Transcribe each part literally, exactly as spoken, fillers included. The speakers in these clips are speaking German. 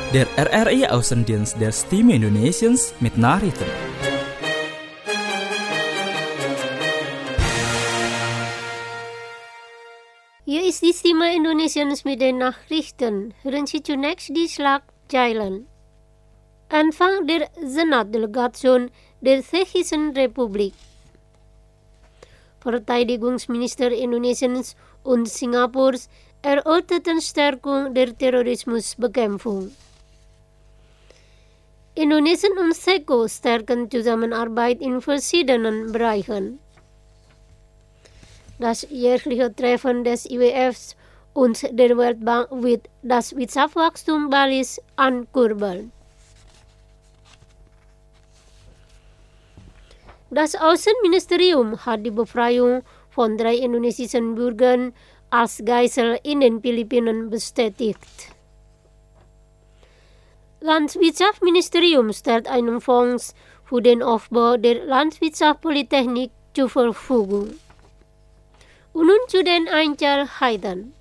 Der R R I Außendienst der Stimme Indonesiens mit Nachrichten. Hier ist die Stimme Indonesiens mit den Nachrichten. Hören Sie zunächst die Schlagzeilen. Anfang der Senatdelegation der Tschechischen Republik. Verteidigungsminister Indonesiens und Singapurs erörterten Stärkung der Terrorismusbekämpfung. Indonesien und Tscheko stärken Zusammenarbeit in verschiedenen Bereichen. Das jährliche Treffen des I W Fs und der Weltbank wird das Wirtschaftswachstum Balis ankurbeln. Das Außenministerium hat die Befreiung von drei indonesischen Bürgern als Geisel in den Philippinen bestätigt. Landwirtschaftsministerium stellt einen Fonds für den Aufbau der Landwirtschaftspolytechnik zur Verfügung. Und nun zu den Einzelheiten.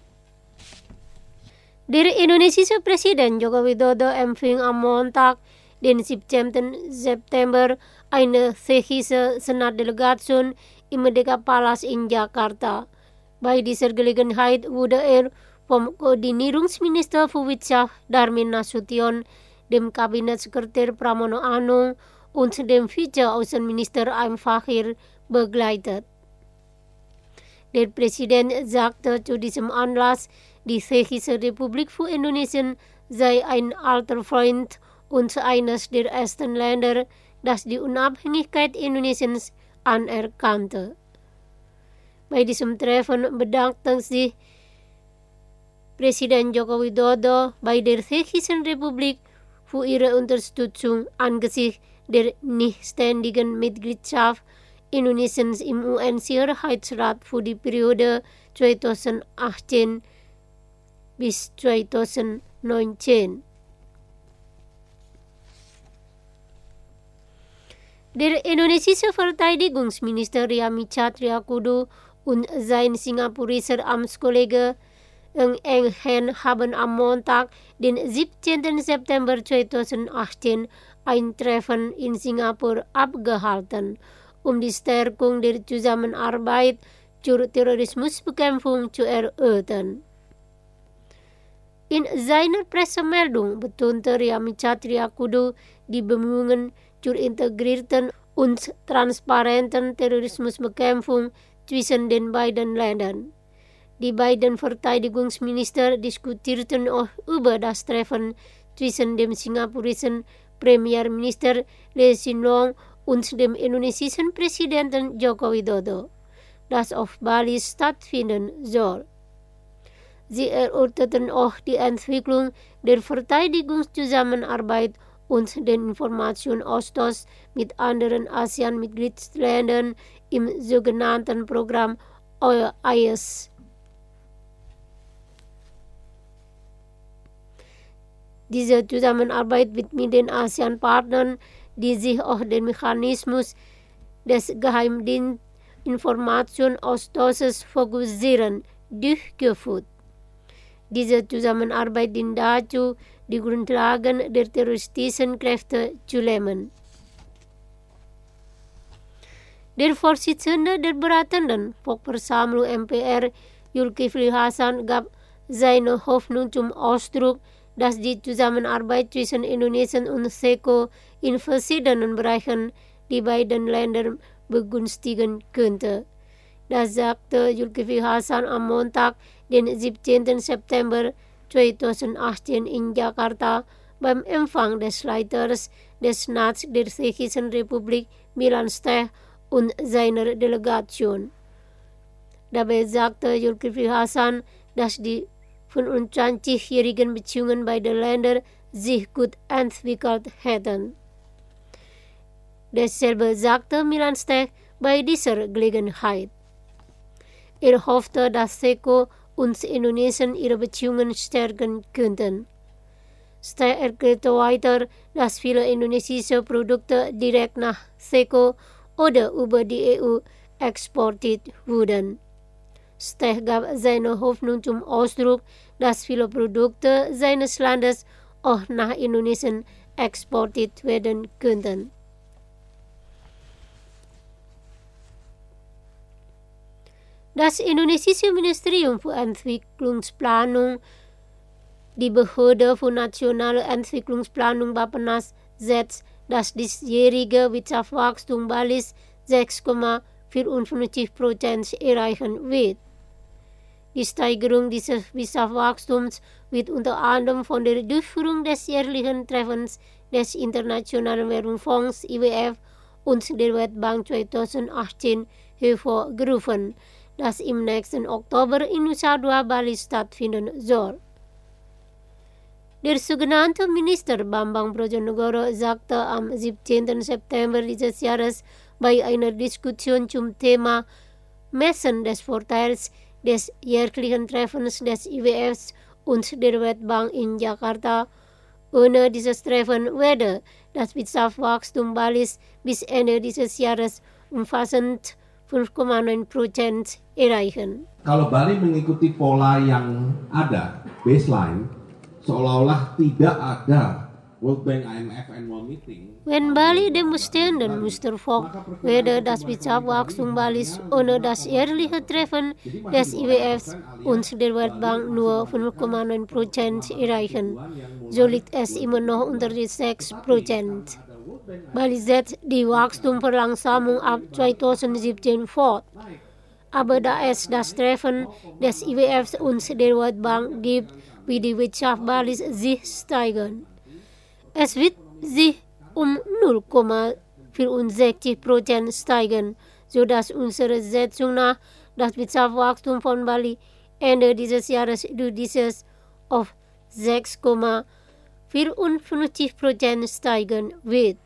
Der indonesische Präsident Joko Widodo empfing am Montag, den siebzehnten September, eine tschechische Senatdelegation im Merdeka-Palast in Jakarta. Bei dieser Gelegenheit wurde er vom Koordinierungsminister für Wirtschaft Darmin Nasution, dem Kabinettssekretär Pramono Anung und dem Vize-Außenminister Aim Fakir begleitet. Der Präsident sagte zu diesem Anlass, die Tschechische Republik für Indonesien sei ein alter Freund und eines der ersten Länder, das die Unabhängigkeit Indonesiens anerkannte. Bei diesem Treffen bedankte sich Präsident Joko Widodo bei der Tschechischen Republik für ihre Unterstützung angesichts der nichtständigen Mitgliedschaft Indonesiens im U N-Sicherheitsrat für die Periode zweitausendachtzehn bis zweitausendneunzehn. Der indonesische Verteidigungsminister Riyamizat Triakudu und sein singapurischer Amtskollege Ng Eng Hen haben am Montag, den siebzehnten September zweitausendachtzehn, ein Treffen in Singapur abgehalten, um die Stärkung der Zusammenarbeit zur Terrorismusbekämpfung zu erörtern. In seiner Pressemeldung betonte Riyamizat Triakudu die Bemühungen zur integrierten und transparenten Terrorismusbekämpfung zwischen den beiden Ländern. Die beiden Verteidigungsminister diskutierten auch über das Treffen zwischen dem singapurischen Premierminister Lee Hsien Loong und dem indonesischen Präsidenten Joko Widodo, das auf Bali stattfinden soll. Sie erörterten auch die Entwicklung der Verteidigungszusammenarbeit und den Informationsaustausch mit anderen ASEAN-Mitgliedsländern im sogenannten Programm O I S. Diese Zusammenarbeit wird mit den ASEAN-Partnern, die sich auf den Mechanismus des Geheimdienstinformationsaustauschs fokussieren, durchgeführt. Diese Zusammenarbeit dient dazu, die Grundlagen der terroristischen Kräfte zu lähmen. Der Vorsitzende der beratenden Volksversammlung M P R, Zulkifli Hasan, gab seine Hoffnung zum Ausdruck, dass die Zusammenarbeit zwischen Indonesien und Tscheko in verschiedenen Bereichen die beiden Länder begünstigen könnte. Das sagte Zulkifli Hasan am Montag, den siebzehnten September zweitausendachtzehn in Jakarta beim Empfang des Leiters des Senats der Tschechischen Republik Milan Stech und seiner Delegation. Dabei sagte Zulkifli Hasan, dass die fünfundzwanzigjährigen Beziehungen beider Länder sich gut entwickelt hätten. Dasselbe sagte Milan Stech bei dieser Gelegenheit. Er hoffte, dass Tscheko und Indonesien ihre Beziehungen stärken könnten. Stech erklärte weiter, dass viele indonesische Produkte direkt nach Tscheko oder über die E U exportiert wurden. Stech gab seine Hoffnung zum Ausdruck, dass viele Produkte seines Landes auch nach Indonesien exportiert werden könnten. Das indonesische Ministerium für Entwicklungsplanung, die Behörde für nationale Entwicklungsplanung Bappenas, setzt das diesjährige Wirtschaftswachstum Balis sechs Komma vierundfünfzig Prozent erreichen wird. Die Steigerung dieses Wirtschaftswachstums wird unter anderem von der Durchführung des jährlichen Treffens des Internationalen Währungsfonds I W F und der Weltbank zweitausendachtzehn hervorgerufen, das im nächsten Oktober in Nusa Dua, Bali stattfinden soll. Der sogenannte Minister Bambang Brojonegoro sagte am siebzehnten September dieses Jahres bei einer Diskussion zum Thema Messen des Vorteils des jährlichen Treffens des I W Fs und der Weltbank in Jakarta, ohne dieses Treffen werde das Wirtschaftswachstum Balis bis Ende dieses Jahres umfassend fünf Komma neun Prozent erreichen. Kalau Bali mengikuti pola yang ada, baseline, seolah-olah tidak ada World Bank, I M F Annual Meeting. Wenn Bali dem bestehenden Muster folgt, werde das Wirtschaftswachstum Balis ohne das jährliche Treffen des I W Fs und der Weltbank nur fünf Komma neun Prozent erreichen. So liegt es immer noch unter die sechs Prozent. Bali setzt die Wachstumsverlangsamung ab zweitausendsiebzehn fort. Aber da es das Treffen des I W Fs und der Weltbank gibt, wird die Wirtschaft Balis sich steigern. Es wird sich um null Komma vierundsechzig Prozent steigen, sodass unserer Schätzung nach das Wirtschaftswachstum von Bali Ende dieses Jahres durch dieses auf sechs Komma vierundfünfzig Prozent steigen wird.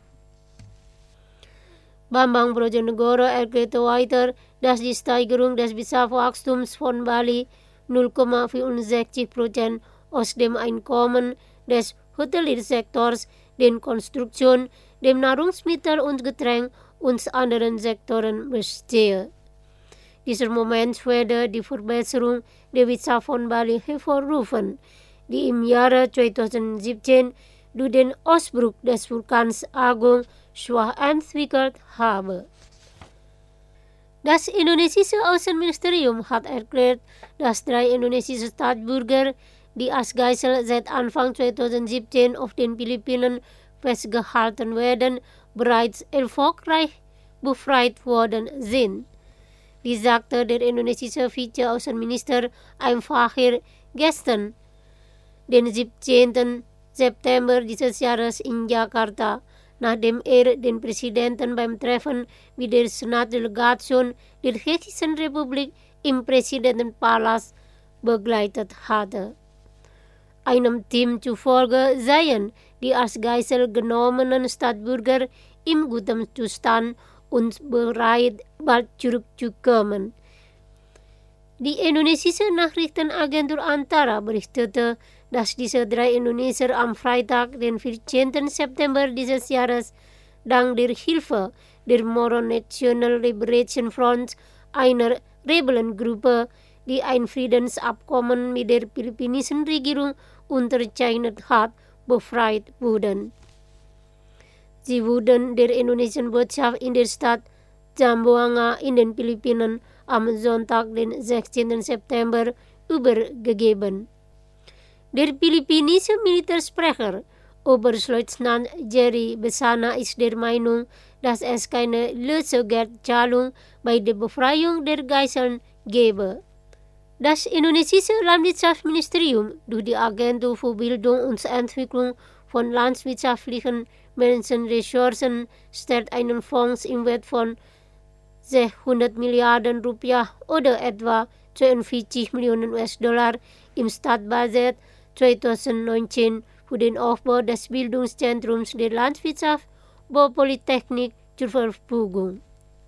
Bambang Brojonegoro erklärte weiter, dass die Steigerung des Wirtschaftswachstums von Bali null Komma vierundsechzig Prozent aus dem Einkommen des Hoteliersektors, den Konstruktion, dem Nahrungsmittel- und Getränk und anderen Sektoren bestehe. Dieser Moment werde die Verbesserung der Wirtschaft von Bali hervorrufen, die im Jahre zweitausendsiebzehn durch den Ausbruch des Vulkans Agung schwach entwickelt habe. Das indonesische Außenministerium hat erklärt, dass drei indonesische Staatsbürger, die als Geisel seit Anfang zweitausendsiebzehn auf den Philippinen festgehalten werden, bereits erfolgreich befreit worden sind. Dies sagte der indonesische Vize-Außenminister Aim Fakhr gestern, den siebzehnten September dieses Jahres in Jakarta, nachdem er den Präsidenten beim Treffen mit der Senatdelegation der Tschechischen Republik im Präsidentenpalast begleitet hatte. Einem Team zufolge seien die als Geisel genommenen Staatsbürger im guten Zustand und bereit, bald zurückzukommen. Die indonesische Nachrichtenagentur Antara berichtete, dass diese drei Indonesier am Freitag, den vierzehnten September dieses Jahres, dank der Hilfe der Moro National Liberation Front, einer Rebellengruppe, die ein Friedensabkommen mit der philippinischen Regierung unterzeichnet hat, befreit wurden. Sie wurden der indonesischen Botschaft in der Stadt Zamboanga in den Philippinen am Sonntag, den sechzehnten September, übergegeben. Der philippinische Militärsprecher, Oberstleutnant Jerry Besana, ist der Meinung, dass es keine Lösegeldzahlung bei der Befreiung der Geiseln gebe. Das indonesische Landwirtschaftsministerium durch die Agentur für Bildung und Entwicklung von landwirtschaftlichen Menschenressourcen stellt einen Fonds im Wert von sechshundert Milliarden Rupiah oder etwa zweiundvierzig Millionen U S-Dollar im Stadtbudget zweitausendneunzehn für den Aufbau des Bildungszentrums der Landwirtschaft Baupolytechnik zur Verfügung.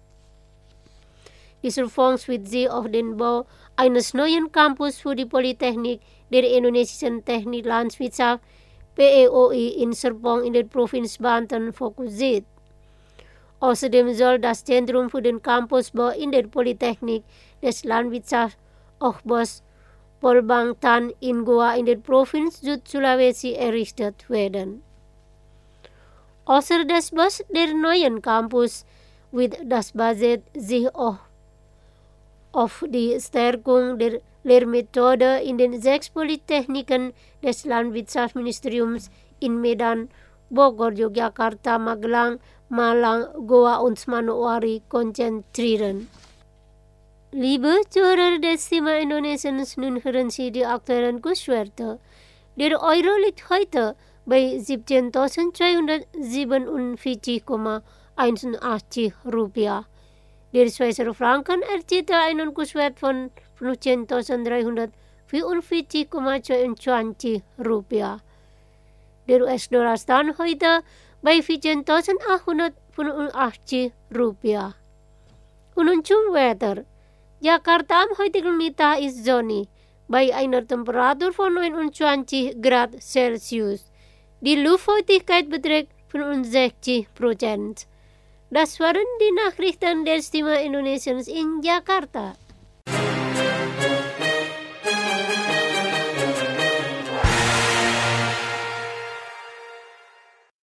Dieser Fonds wird sich auf den Bau eines neuen Campus für die Polytechnik der indonesischen Technik Landwirtschaft P E O I in Serpong in der Provinz Banten fokussiert. Außerdem soll das Zentrum für den Campusbau in der Polytechnik des Landwirtschaftsaufbaus Polbangtan in Goa in der Provinz Süd-Sulawesi errichtet werden. Außer das Bus der neuen Campus wird das Budget sich auch auf die Stärkung der Lehrmethode in den sechs Polytechniken des Landwirtschaftsministeriums in Medan, Bogor, Yogyakarta, Magelang, Malang, Goa und Manokwari konzentrieren. Liebe Zuhörer des Thema Indonesiens, nun hören Sie die aktuellen Kurswerte. Der Euro liegt heute bei siebzehntausendzweihundertsiebenundvierzig Komma einundachtzig Rupiah. Der Schweizer Franken erzielte einen Kurswert von fünfzehntausenddreihundertvierundvierzig Komma zweiundzwanzig Rupiah. Der U S-Dollar stand heute bei vierzehntausendachthundertfünfundachtzig Rupiah. Und nun zum Wetter. Jakarta am heutigen Mittag ist sonnig, bei einer Temperatur von neunundzwanzig Grad Celsius. Die Luftfeuchtigkeit beträgt fünfundsechzig Prozent. Das waren die Nachrichten der Stimme Indonesiens in Jakarta.